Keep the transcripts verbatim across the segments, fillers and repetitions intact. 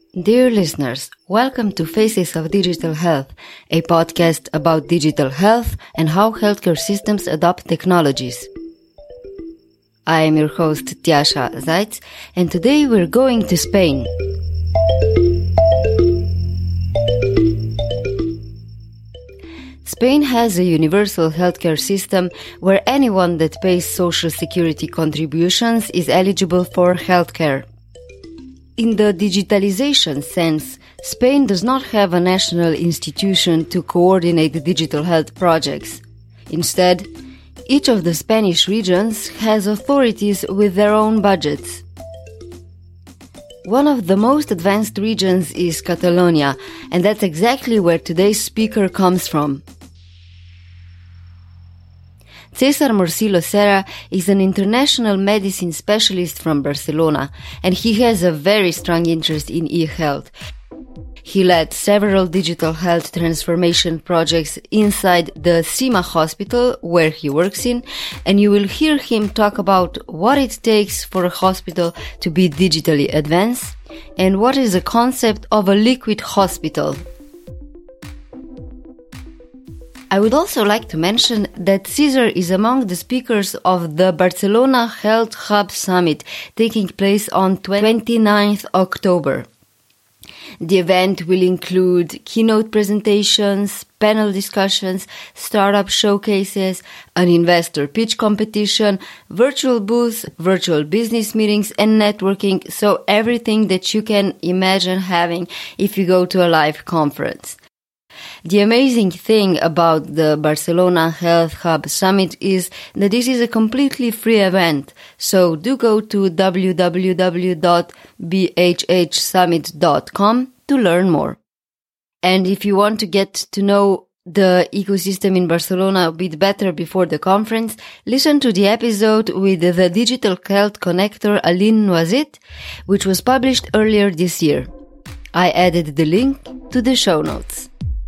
Dear listeners, welcome to Faces of Digital Health, a podcast about digital health and how healthcare systems adopt technologies. I am your host, Tjasa Zajc, and today we're going to Spain. Spain has a universal healthcare system where anyone that pays social security contributions is eligible for healthcare. In the digitalization sense, Spain does not have a national institution to coordinate digital health projects. Instead, each of the Spanish regions has authorities with their own budgets. One of the most advanced regions is Catalonia, and that's exactly where today's speaker comes from. César Morcillo Serra is an international medicine specialist from Barcelona, and he has a very strong interest in e-health. He led several digital health transformation projects inside the CIMA hospital where he works in, and you will hear him talk about what it takes for a hospital to be digitally advanced and what is the concept of a liquid hospital. I would also like to mention that César is among the speakers of the Barcelona Health Hub Summit taking place on twenty-ninth of October. The event will include keynote presentations, panel discussions, startup showcases, an investor pitch competition, virtual booths, virtual business meetings, and networking, so everything that you can imagine having if you go to a live conference. The amazing thing about the Barcelona Health Hub Summit is that this is a completely free event, so do go to w w w dot b h h summit dot com to learn more. And if you want to get to know the ecosystem in Barcelona a bit better before the conference, listen to the episode with the digital health connector Aline Noisette, which was published earlier this year. I added the link to the show notes.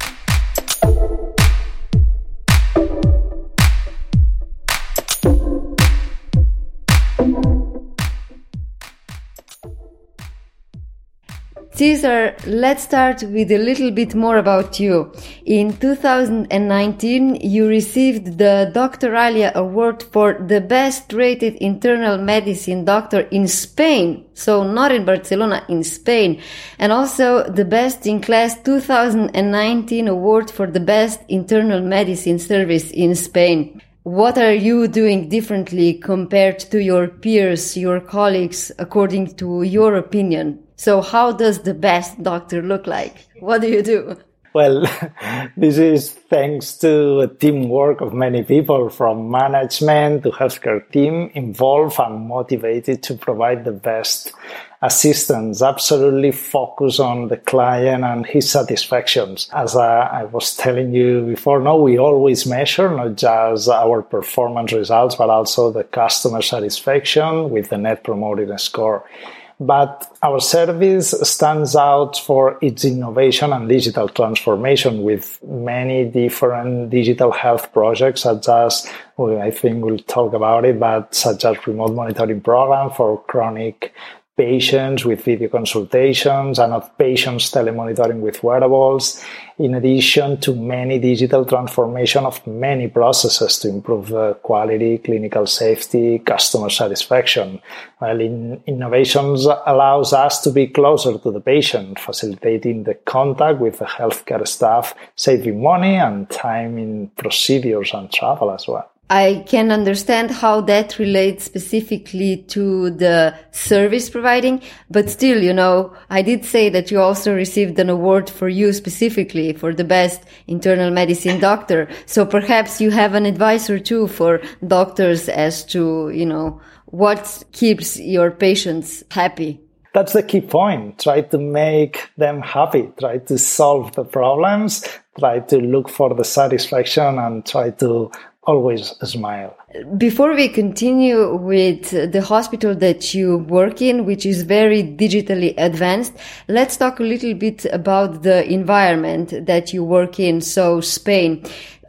César, let's start with a little bit more about you. In two thousand nineteen, you received the Doctor Alia Award for the best rated internal medicine doctor in Spain. So not in Barcelona, in Spain. And also the best in class two thousand nineteen award for the best internal medicine service in Spain. What are you doing differently compared to your peers, your colleagues, according to your opinion? So how does the best doctor look like? What do you do? Well, this is thanks to a teamwork of many people, from management to healthcare team, involved and motivated to provide the best assistance, absolutely focus on the client and his satisfactions. As I, I was telling you before, no, we always measure not just our performance results, but also the customer satisfaction with the Net Promoter Score. But our service stands out for its innovation and digital transformation with many different digital health projects, such as, well, I think we'll talk about it, but such as remote monitoring program for chronic patients with video consultations and of patients telemonitoring with wearables, in addition to many digital transformation of many processes to improve the quality, clinical safety, customer satisfaction. Well, in, innovations allows us to be closer to the patient, facilitating the contact with the healthcare staff, saving money and time in procedures and travel as well. I can understand how that relates specifically to the service providing, but still, you know, I did say that you also received an award for you specifically for the best internal medicine doctor. So perhaps you have an advice or two for doctors as to, you know, what keeps your patients happy. That's the key point. Try to make them happy. Try to solve the problems. Try to look for the satisfaction and try to always smile. Before we continue with the hospital that you work in, which is very digitally advanced, let's talk a little bit about the environment that you work in, so Spain.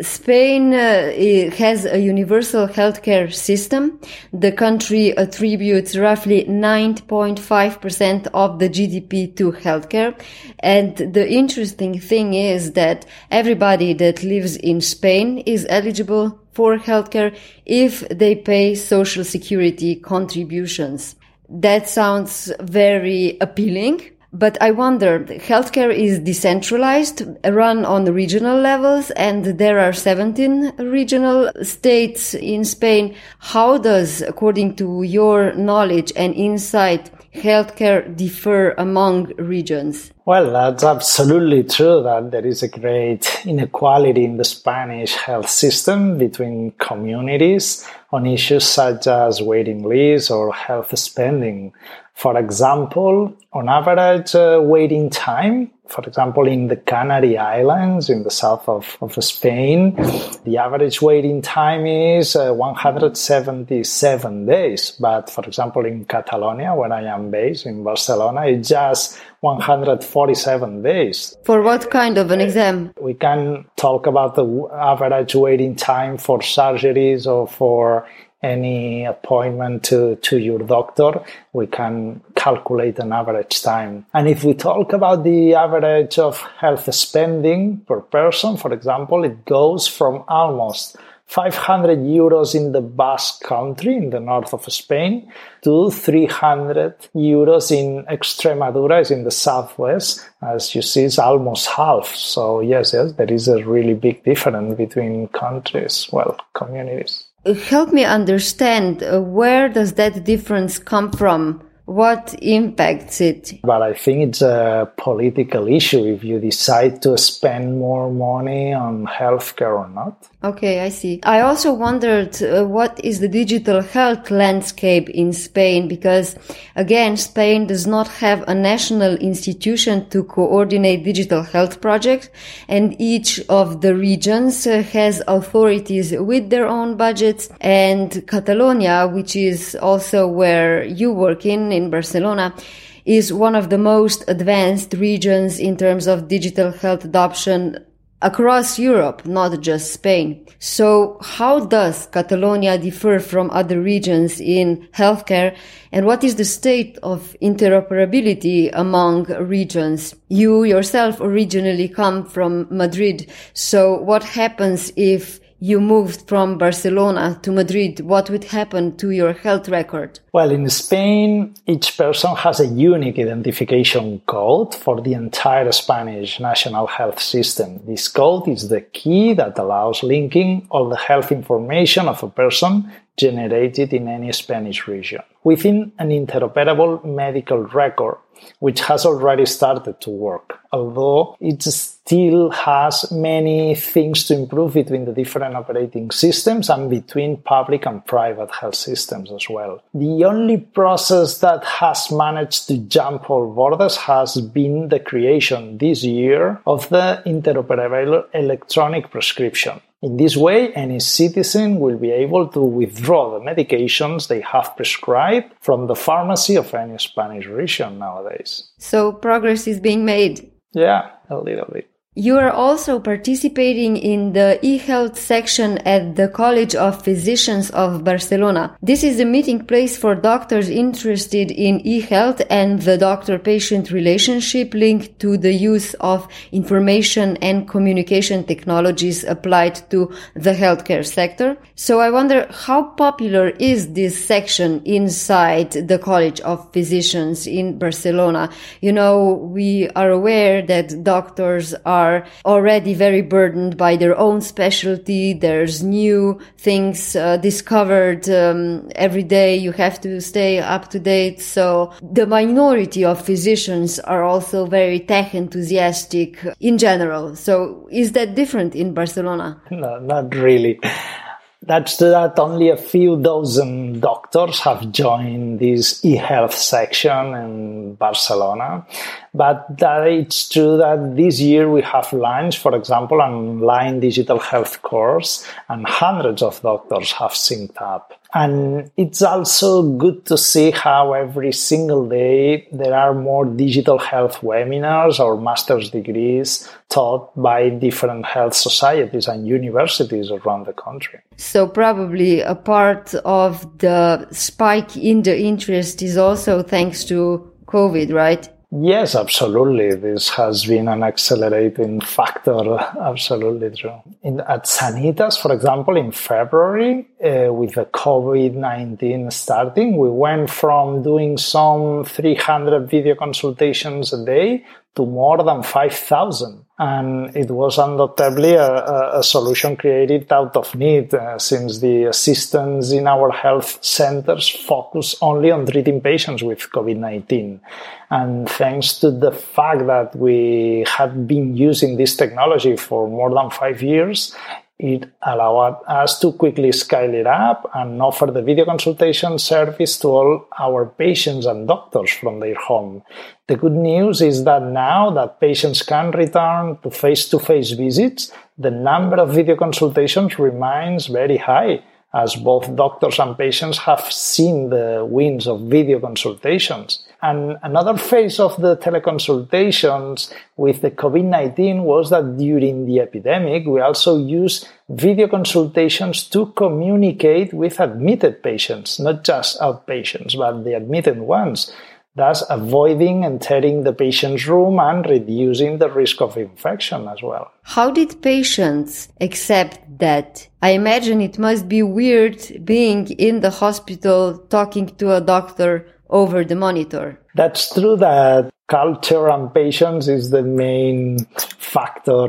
Spain uh, has a universal healthcare system. The country attributes roughly nine point five percent of the G D P to healthcare. And the interesting thing is that everybody that lives in Spain is eligible for healthcare if they pay social security contributions. That sounds very appealing. But I wonder, healthcare is decentralized, run on regional levels, and there are seventeen regional states in Spain. How does, according to your knowledge and insight, healthcare differ among regions? Well, that's absolutely true that there is a great inequality in the Spanish health system between communities on issues such as waiting lists or health spending. For example, on average uh, waiting time, for example, in the Canary Islands, in the south of, of Spain, the average waiting time is uh, one hundred seventy-seven days. But, for example, in Catalonia, where I am based, in Barcelona, it's just one hundred forty-seven days. For what kind of an exam? We can talk about the average waiting time for surgeries or for any appointment to, to your doctor. We can calculate an average time. And if we talk about the average of health spending per person, for example, it goes from almost five hundred euros in the Basque Country in the north of Spain to three hundred euros in Extremadura, is in the southwest. As you see, it's almost half. So yes, yes, there is a really big difference between countries, well, communities. Help me understand, uh, where does that difference come from? What impacts it? But I think it's a political issue if you decide to spend more money on healthcare or not. Okay, I see. I also wondered uh, what is the digital health landscape in Spain, because again, Spain does not have a national institution to coordinate digital health projects, and each of the regions uh, has authorities with their own budgets, and Catalonia, which is also where you work in, in Barcelona, is one of the most advanced regions in terms of digital health adoption across Europe, not just Spain. So how does Catalonia differ from other regions in healthcare, and what is the state of interoperability among regions? You yourself originally come from Madrid, so what happens if you moved from Barcelona to Madrid? What would happen to your health record? Well, in Spain, each person has a unique identification code for the entire Spanish national health system. This code is the key that allows linking all the health information of a person generated in any Spanish region within an interoperable medical record, which has already started to work, although it still has many things to improve between the different operating systems and between public and private health systems as well. The only process that has managed to jump all borders has been the creation this year of the interoperable electronic prescription. In this way, any citizen will be able to withdraw the medications they have prescribed from the pharmacy of any Spanish region nowadays. So progress is being made. Yeah, a little bit. You are also participating in the e-health section at the College of Physicians of Barcelona. This is a meeting place for doctors interested in e-health and the doctor-patient relationship linked to the use of information and communication technologies applied to the healthcare sector. So I wonder, how popular is this section inside the College of Physicians in Barcelona? You know, we are aware that doctors are are already very burdened by their own specialty. There's new things uh, discovered um, every day. You have to stay up to date. So the minority of physicians are also very tech enthusiastic in general. So is that different in Barcelona? No, not really. That's that only a few dozen doctors have joined this e-health section in Barcelona. But that it's true that this year we have launched, for example, an online digital health course, and hundreds of doctors have synced up. And it's also good to see how every single day there are more digital health webinars or master's degrees taught by different health societies and universities around the country. So probably a part of the spike in the interest is also thanks to COVID, right? Yes, absolutely. This has been an accelerating factor. Absolutely true. In, at Sanitas, for example, in February, uh, with the COVID nineteen starting, we went from doing some three hundred video consultations a day to more than five thousand. And it was undoubtedly a, a solution created out of need, uh, since the assistants in our health centers focus only on treating patients with COVID nineteen. And thanks to the fact that we had been using this technology for more than five years, it allowed us to quickly scale it up and offer the video consultation service to all our patients and doctors from their home. The good news is that now that patients can return to face-to-face visits, the number of video consultations remains very high, as both doctors and patients have seen the wins of video consultations. And another phase of the teleconsultations with the COVID nineteen was that during the epidemic, we also used video consultations to communicate with admitted patients, not just outpatients, but the admitted ones, thus avoiding entering the patient's room and reducing the risk of infection as well. How did patients accept that? I imagine it must be weird being in the hospital talking to a doctor over the monitor. That's true that culture and patience is the main factor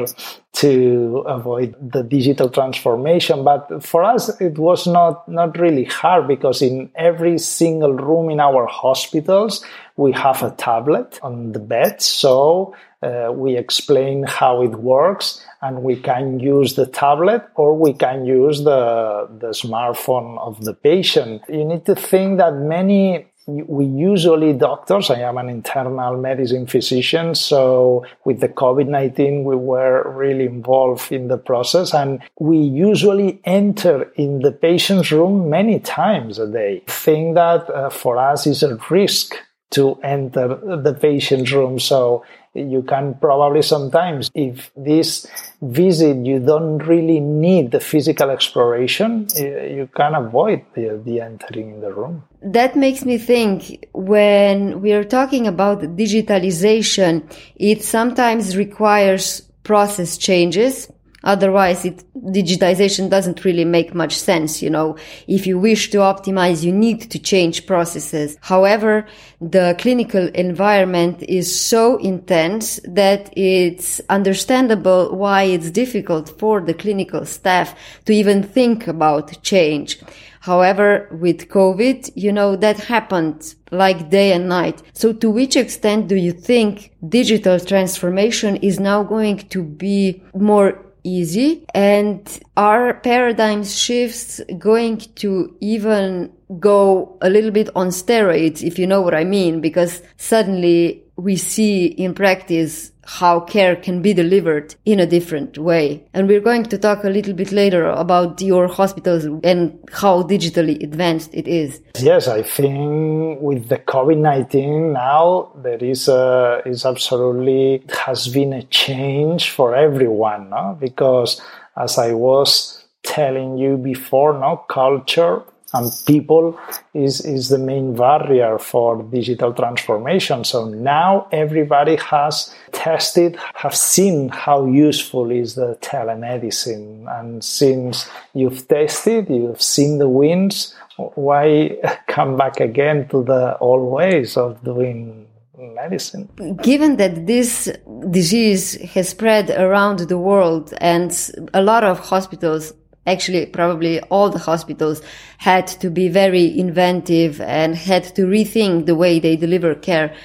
to avoid the digital transformation. But for us, it was not, not really hard, because in every single room in our hospitals, we have a tablet on the bed. So uh, we explain how it works, and we can use the tablet or we can use the, the smartphone of the patient. You need to think that many We usually, doctors, I am an internal medicine physician, so with the COVID nineteen, we were really involved in the process, and we usually enter in the patient's room many times a day. I think that uh, for us is a risk to enter the patient's room, so you can probably sometimes, if this visit you don't really need the physical exploration, you can avoid the, the entering in the room. That makes me think, when we are talking about digitalization, it sometimes requires process changes. Otherwise, it, digitization doesn't really make much sense. You know, if you wish to optimize, you need to change processes. However, the clinical environment is so intense that it's understandable why it's difficult for the clinical staff to even think about change. However, with COVID, you know, that happened like day and night. So to which extent do you think digital transformation is now going to be more easy, and are paradigm shifts going to even go a little bit on steroids, if you know what I mean? Because suddenly we see in practice how care can be delivered in a different way. And we're going to talk a little bit later about your hospitals and how digitally advanced it is. Yes, I think with the COVID nineteen now, there is a, is absolutely, has been a change for everyone, no? Because as I was telling you before, no, culture and people is, is the main barrier for digital transformation. So now everybody has tested, have seen how useful is the telemedicine. And since you've tested, you've seen the wins, why come back again to the old ways of doing medicine? Given that this disease has spread around the world and a lot of hospitals, actually, probably all the hospitals had to be very inventive and had to rethink the way they deliver care.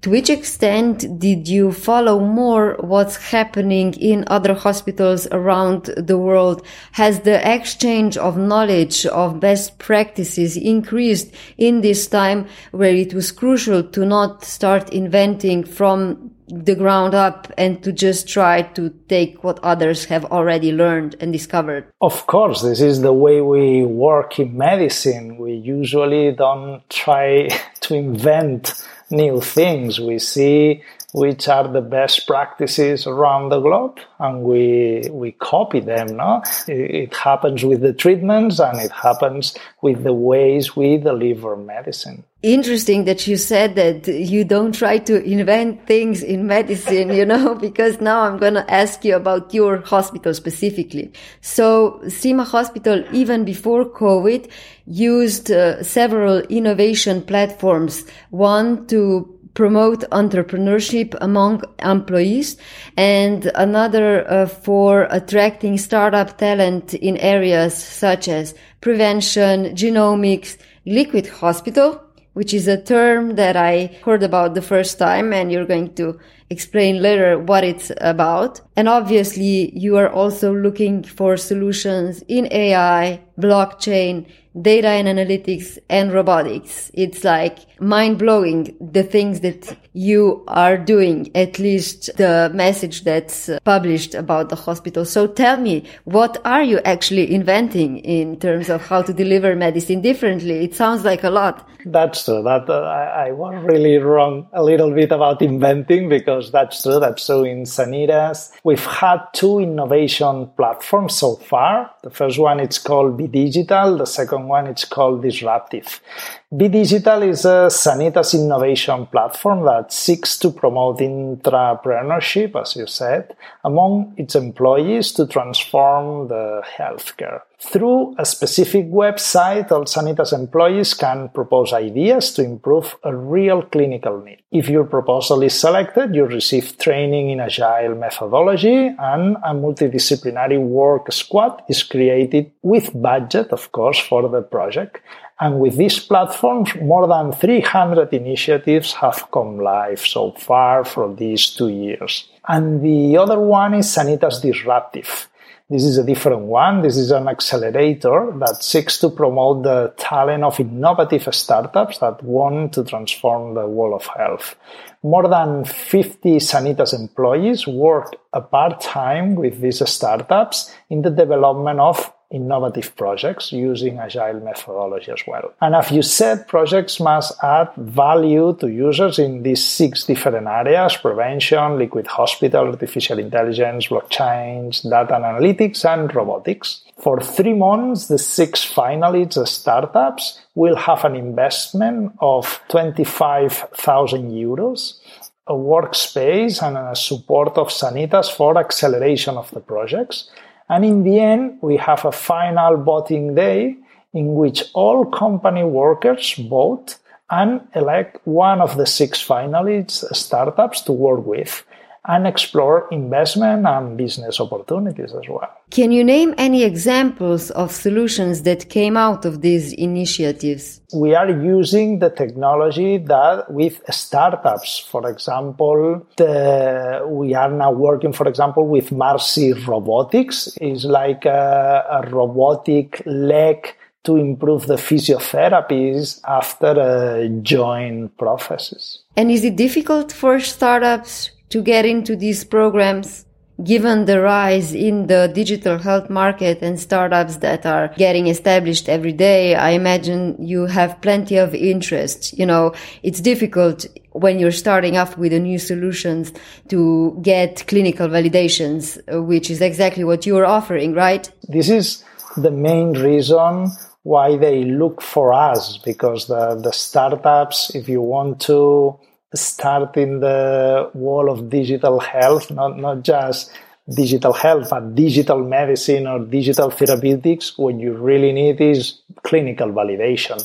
To which extent did you follow more what's happening in other hospitals around the world? Has the exchange of knowledge, of best practices increased in this time where it was crucial to not start inventing from the ground up and to just try to take what others have already learned and discovered? Of course, this is the way we work in medicine. We usually don't try to invent new things. We see which are the best practices around the globe and we we copy them. No, it, it happens with the treatments and it happens with the ways we deliver medicine. Interesting that you said that you don't try to invent things in medicine, you know, because now I'm going to ask you about your hospital specifically. So Sima Hospital, even before COVID, used uh, several innovation platforms. One to promote entrepreneurship among employees and another uh, for attracting startup talent in areas such as prevention, genomics, liquid hospital, which is a term that I heard about the first time, and you're going to explain later what it's about. And obviously, you are also looking for solutions in A I, blockchain, data and analytics, and robotics. It's like mind-blowing, the things that you are doing, at least the message that's published about the hospital. So tell me, what are you actually inventing in terms of how to deliver medicine differently? It sounds like a lot. That's true. That uh, I, I was really wrong a little bit about inventing, because that's true. That's true. In Sanitas, we've had two innovation platforms so far. The first one, it's called Be Digital. The second one, it's called Disruptive. Be Digital is a Sanitas innovation platform that seeks to promote intrapreneurship, as you said, among its employees to transform the healthcare. Through a specific website, all Sanitas employees can propose ideas to improve a real clinical need. If your proposal is selected, you receive training in agile methodology, and a multidisciplinary work squad is created with budget, of course, for the project. And with this platform, more than three hundred initiatives have come live so far for these two years. And the other one is Sanitas Disruptive. This is a different one. This is an accelerator that seeks to promote the talent of innovative startups that want to transform the world of health. More than fifty Sanitas employees work part-time with these startups in the development of innovative projects using agile methodology as well. And as you said, projects must add value to users in these six different areas: prevention, liquid hospital, artificial intelligence, blockchain, data analytics, and robotics. For three months, the six finalists startups will have an investment of twenty-five thousand euros, a workspace, and a support of Sanitas for acceleration of the projects. And in the end, we have a final voting day in which all company workers vote and elect one of the six finalists startups to work with and explore investment and business opportunities as well. Can you name any examples of solutions that came out of these initiatives? We are using the technology that with startups. For example, the, we are now working, for example, with Marcy Robotics. It's like a, a robotic leg to improve the physiotherapies after a joint prosthesis. And is it difficult for startups to get into these programs, given the rise in the digital health market and startups that are getting established every day? I imagine you have plenty of interest. You know, it's difficult when you're starting off with a new solutions to get clinical validations, which is exactly what you're offering, right? This is the main reason why they look for us, because the, the startups, if you want to start in the world of digital health, not, not just digital health, but digital medicine or digital therapeutics, what you really need is clinical validation.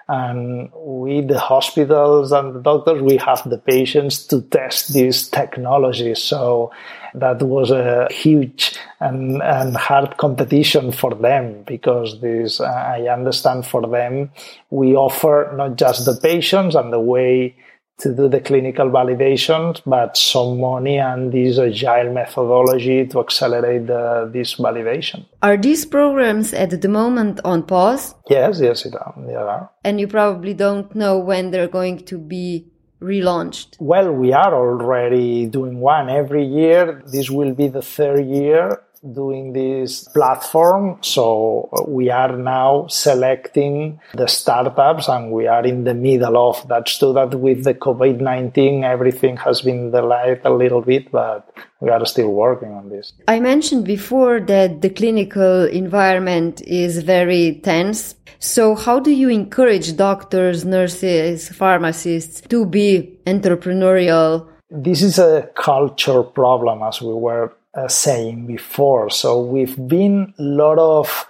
And with the hospitals and the doctors, we have the patients to test these technologies. So that was a huge and, and hard competition for them, because this, I understand for them, we offer not just the patients and the way to do the clinical validations, but some money and this agile methodology to accelerate the, this validation. Are these programs at the moment on pause? Yes, yes, it are. They are. And you probably don't know when they're going to be relaunched. Well, we are already doing one every year. This will be the third year doing this platform. So we are now selecting the startups, and we are in the middle of that. So that with the COVID nineteen, everything has been delayed a little bit, but we are still working on this. I mentioned before that the clinical environment is very tense. So how do you encourage doctors, nurses, pharmacists to be entrepreneurial? This is a culture problem, as we were Uh, saying before. So we've been a lot of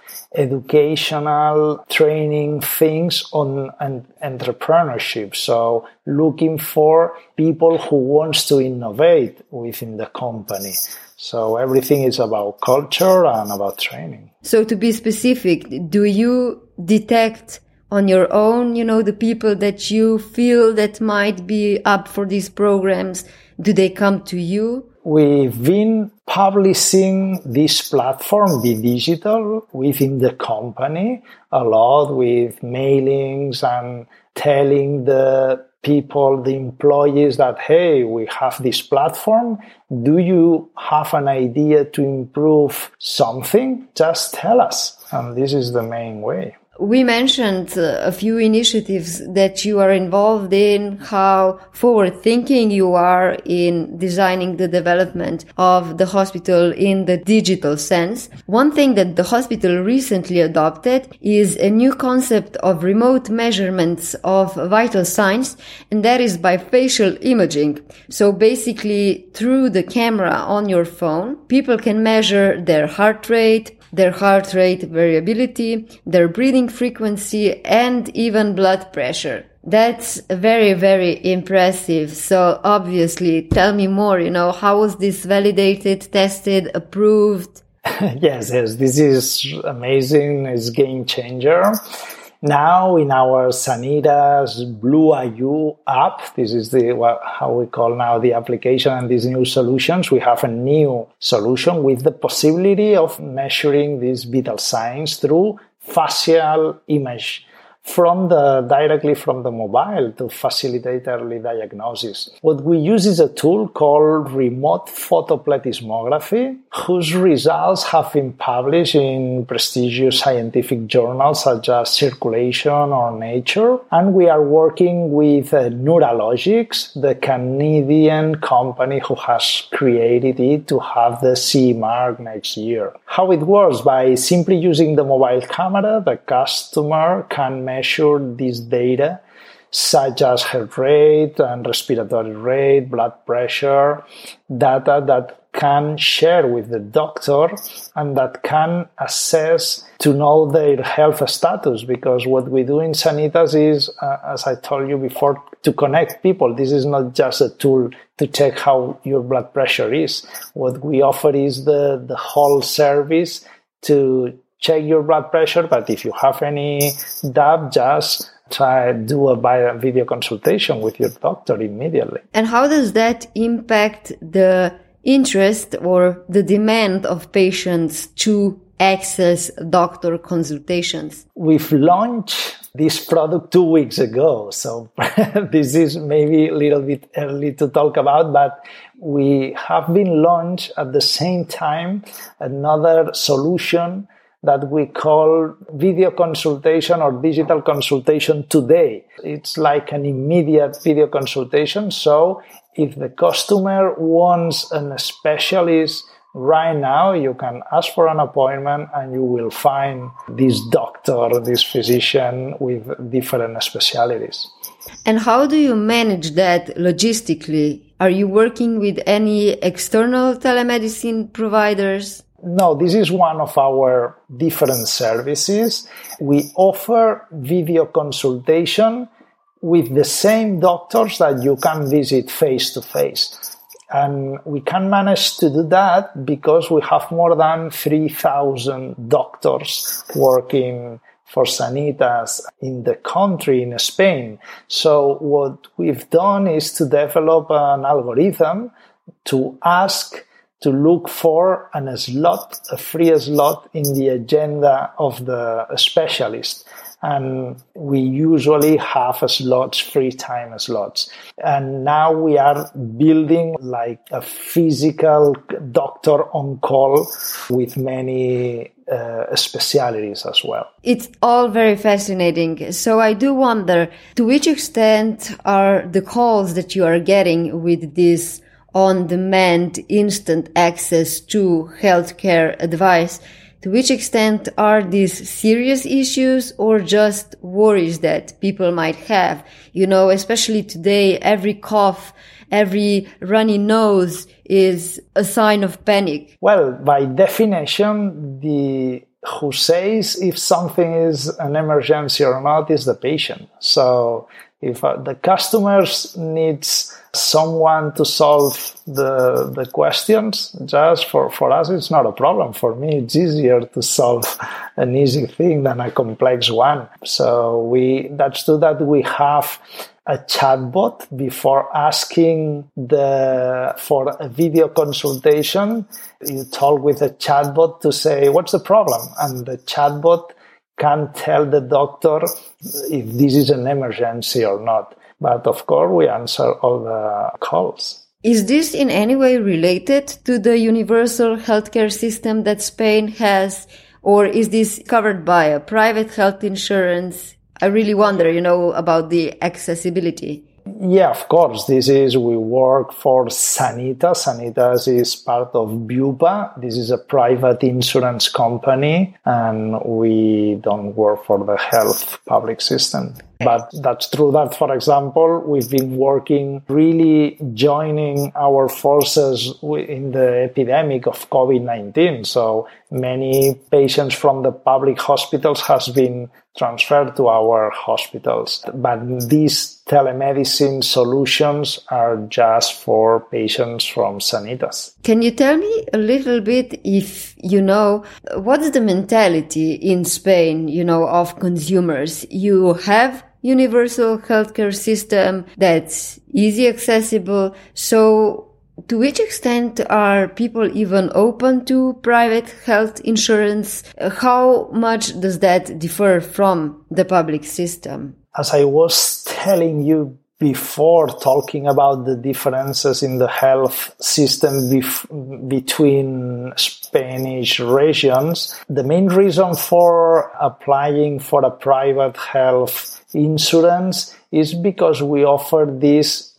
educational training things on an entrepreneurship. So looking for people who wants to innovate within the company. So everything is about culture and about training. So to be specific, do you detect on your own, you know, the people that you feel that might be up for these programs? Do they come to you? We've been publishing this platform, Be Digital, within the company a lot with mailings and telling the people, the employees that, hey, we have this platform. Do you have an idea to improve something? Just tell us. And this is the main way. We mentioned uh, a few initiatives that you are involved in, how forward-thinking you are in designing the development of the hospital in the digital sense. One thing that the hospital recently adopted is a new concept of remote measurements of vital signs, and that is by facial imaging. So basically, through the camera on your phone, people can measure their heart rate, their heart rate variability, their breathing frequency, and even blood pressure. That's very, very impressive. So obviously, tell me more, you know, how was this validated, tested, approved? Yes, yes, this is amazing. It's a game changer. Now in our Sanitas Blue I U app, this is the what, how we call now the application and these new solutions, we have a new solution with the possibility of measuring these vital signs through facial image from the directly from the mobile to facilitate early diagnosis. What we use is a tool called remote photoplethysmography, whose results have been published in prestigious scientific journals such as Circulation or Nature. And we are working with uh, Neuralogics, the Canadian company who has created it, to have the C E mark next year. How it works? By simply using the mobile camera, the customer can measure measure this data, such as heart rate and respiratory rate, blood pressure, data that can share with the doctor and that can assess to know their health status. Because what we do in Sanitas is, uh, as I told you before, to connect people. This is not just a tool to check how your blood pressure is. What we offer is the, the whole service to check your blood pressure, but if you have any doubt, just try do a video consultation with your doctor immediately. And how does that impact the interest or the demand of patients to access doctor consultations? We've launched this product two weeks ago, so this is maybe a little bit early to talk about, but we have been launched at the same time another solution that we call video consultation or digital consultation today. It's like an immediate video consultation. So if the customer wants a specialist right now, you can ask for an appointment and you will find this doctor, this physician with different specialties. And how do you manage that logistically? Are you working with any external telemedicine providers? No, this is one of our different services. We offer video consultation with the same doctors that you can visit face to face. And we can manage to do that because we have more than three thousand doctors working for Sanitas in the country, in Spain. So what we've done is to develop an algorithm to ask to look for an slot, a free slot in the agenda of the specialist. And we usually have slots, free time slots. And now we are building like a physical doctor on call with many uh, specialties as well. It's all very fascinating. So I do wonder, to which extent are the calls that you are getting with this on-demand instant access to healthcare advice, to which extent are these serious issues or just worries that people might have? You know, especially today, every cough, every runny nose is a sign of panic. Well, by definition, the who says if something is an emergency or not is the patient. So if uh, the customers needs someone to solve the the questions, just for, for us, it's not a problem. For me, it's easier to solve an easy thing than a complex one. So we that's true that we have a chatbot before asking the for a video consultation. You talk with a chatbot to say, what's the problem? And the chatbot can tell the doctor if this is an emergency or not. But of course, we answer all the calls. Is this in any way related to the universal healthcare system that Spain has, or is this covered by a private health insurance? I really wonder, you know, about the accessibility. Yeah, of course. This is, we work for Sanitas. Sanitas is part of Bupa. This is a private insurance company, and we don't work for the health public system. But that's true that, for example, we've been working, really joining our forces in the epidemic of covid nineteen. So many patients from the public hospitals has been transferred to our hospitals. But these telemedicine solutions are just for patients from Sanitas. Can you tell me a little bit, if you know, what's the mentality in Spain, you know, of consumers? You have universal healthcare system that's easy accessible. So to which extent are people even open to private health insurance? How much does that differ from the public system? As I was telling you before, talking about the differences in the health system bef- between Spanish regions, the main reason for applying for a private health insurance is because we offer this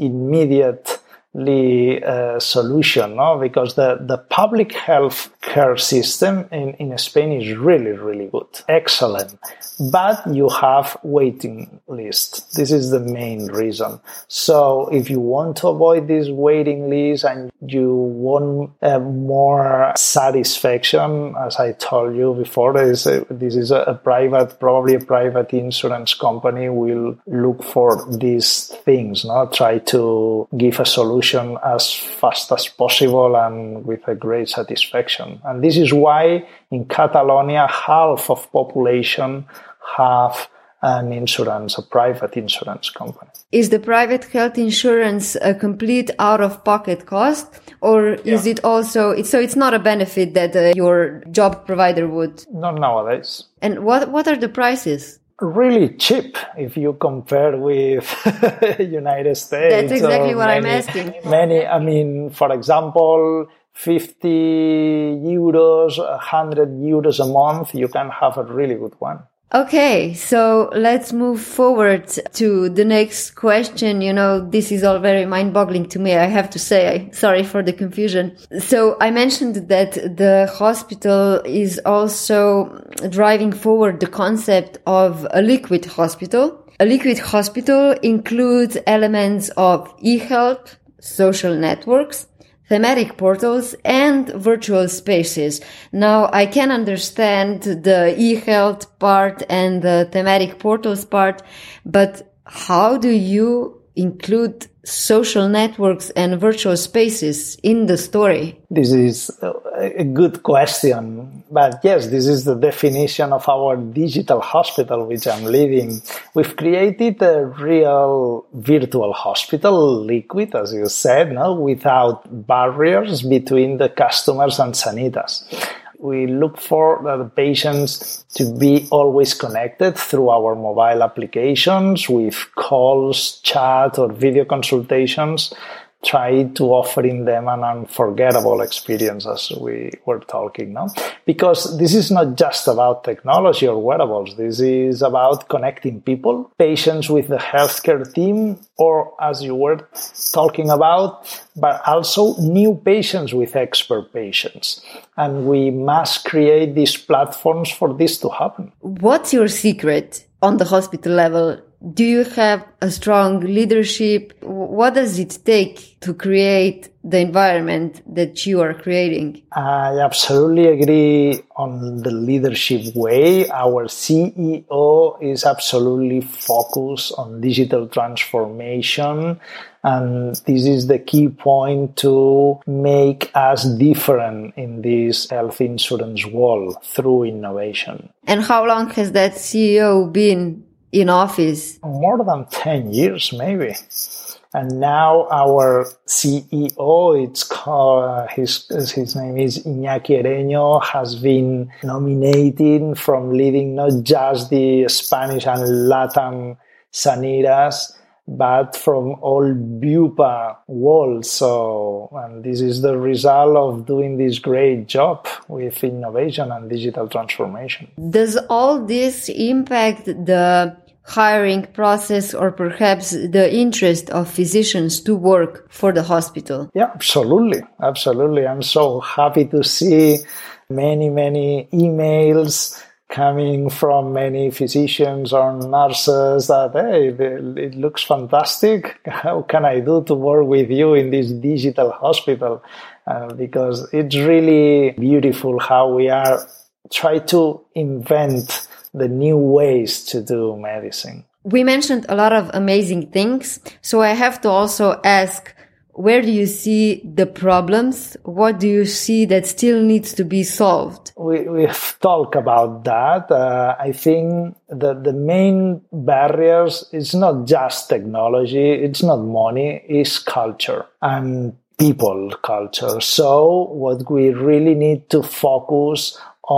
immediately uh, solution, no? Because the, the public health care system in, in Spain is really, really good, excellent. But you have waiting list. This is the main reason. So if you want to avoid this waiting list and you want uh, more satisfaction, as I told you before, is a, this is a, a private, probably a private insurance company will look for these things, no? Try to give a solution as fast as possible and with a great satisfaction. And this is why in Catalonia, half of population have an insurance, a private insurance company. Is the private health insurance a complete out-of-pocket cost, or yeah. is it also, it's, so it's not a benefit that uh, your job provider would? Not nowadays. And what, what are the prices? Really cheap if you compare with United States. That's exactly what many, I'm asking. Many, I mean, for example, fifty euros, one hundred euros a month, you can have a really good one. Okay, so let's move forward to the next question. You know, this is all very mind-boggling to me, I have to say. Sorry for the confusion. So I mentioned that the hospital is also driving forward the concept of a liquid hospital. A liquid hospital includes elements of e-health, social networks, thematic portals, and virtual spaces. Now, I can understand the e-health part and the thematic portals part, but how do you include social networks and virtual spaces in the story? This is a good question. But yes, this is the definition of our digital hospital, which I'm leading. We've created a real virtual hospital, Liquid, as you said, no, without barriers between the customers and Sanitas. We look for the patients to be always connected through our mobile applications with calls, chat, or video consultations, try to offering them an unforgettable experience as we were talking now. Because this is not just about technology or wearables. This is about connecting people, patients with the healthcare team, or as you were talking about, but also new patients with expert patients. And we must create these platforms for this to happen. What's your secret on the hospital level? Do you have a strong leadership? What does it take to create the environment that you are creating? I absolutely agree on the leadership way. Our C E O is absolutely focused on digital transformation. And this is the key point to make us different in this health insurance world through innovation. And how long has that C E O been in office? More than ten years, maybe. And now our C E O, it's called, his, his name is Iñaki Ereño, has been nominated from leading not just the Spanish and Latin Sanitas, but from all Bupa world. So, and this is the result of doing this great job with innovation and digital transformation. Does all this impact the hiring process or perhaps the interest of physicians to work for the hospital? Yeah, absolutely. Absolutely. I'm so happy to see many, many emails coming from many physicians or nurses that, hey, it looks fantastic. How can I do to work with you in this digital hospital? Uh, because it's really beautiful how we are trying to invent the new ways to do medicine. We mentioned a lot of amazing things. So I have to also ask, where do you see the problems? What do you see that still needs to be solved? We, we've talked about that. Uh, I think that the main barriers is not just technology, it's not money, it's culture and people culture. So what we really need to focus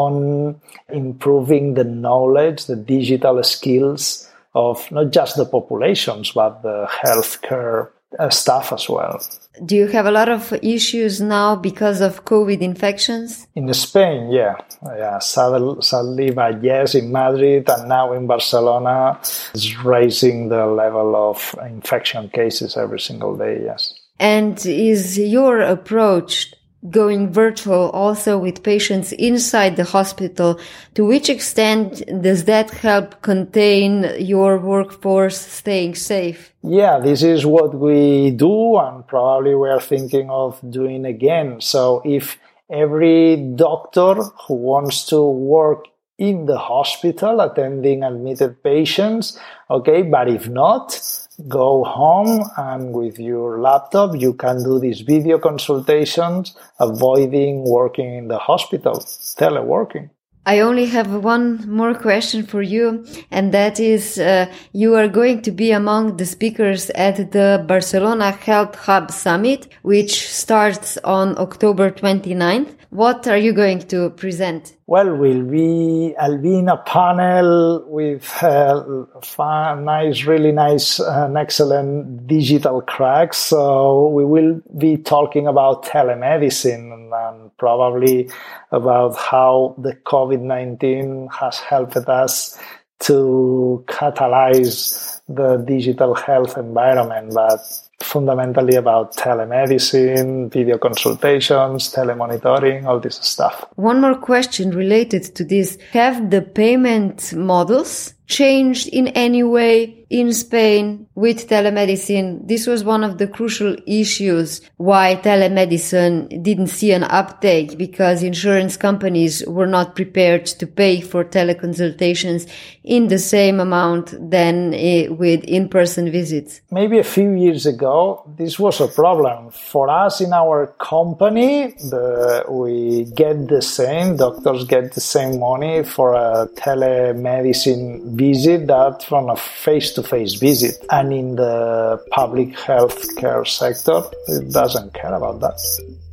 on improving the knowledge, the digital skills of not just the populations, but the healthcare Uh, staff as well. Do you have a lot of issues now because of COVID infections? In Spain, yeah. yeah. Sadly, sadly, but yes, in Madrid and now in Barcelona, it's raising the level of infection cases every single day, yes. And is your approach going virtual also with patients inside the hospital? To which extent does that help contain your workforce staying safe? Yeah, this is what we do, and probably we are thinking of doing again. So if every doctor who wants to work in the hospital attending admitted patients, okay, but if not, go home and with your laptop you can do these video consultations, avoiding working in the hospital, teleworking. I only have one more question for you, and that is uh, you are going to be among the speakers at the Barcelona Health Hub Summit, which starts on October twenty-ninth. What are you going to present? Well, we'll be, I'll be in a panel with uh, fun, nice, really nice and excellent digital cracks. So we will be talking about telemedicine and, and probably about how the COVID nineteen has helped us to catalyze the digital health environment, but fundamentally about telemedicine, video consultations, telemonitoring, all this stuff. One more question related to this. Have the payment models changed in any way in Spain with telemedicine? This was one of the crucial issues why telemedicine didn't see an uptake, because insurance companies were not prepared to pay for teleconsultations in the same amount than uh, with in-person visits. Maybe a few years ago, ago, this was a problem. For us in our company, the, we get the same, doctors get the same money for a telemedicine visit that from a face-to-face visit. And in the public health care sector, it doesn't care about that.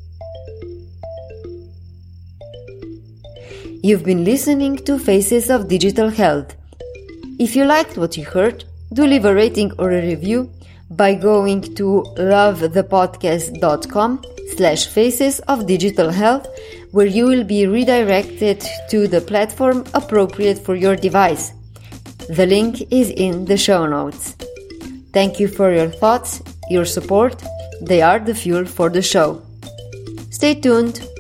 You've been listening to Faces of Digital Health. If you liked what you heard, do leave a rating or a review by going to lovethepodcast.com slash faces of digital health, where you will be redirected to the platform appropriate for your device. The link is in the show notes. Thank you for your thoughts, your support. They are the fuel for the show. Stay tuned.